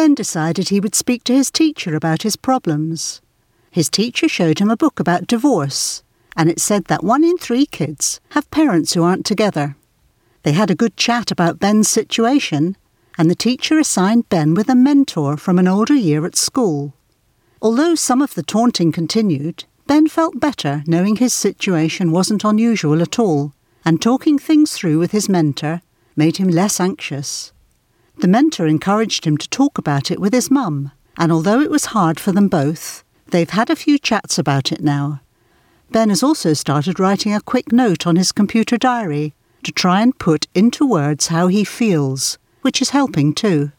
Ben decided he would speak to his teacher about his problems. His teacher showed him a book about divorce, and it said that 1 in 3 kids have parents who aren't together. They had a good chat about Ben's situation, and the teacher assigned Ben with a mentor from an older year at school. Although some of the taunting continued, Ben felt better knowing his situation wasn't unusual at all, and talking things through with his mentor made him less anxious. The mentor encouraged him to talk about it with his mum, and although it was hard for them both, they've had a few chats about it now. Ben has also started writing a quick note on his computer diary to try and put into words how he feels, which is helping too.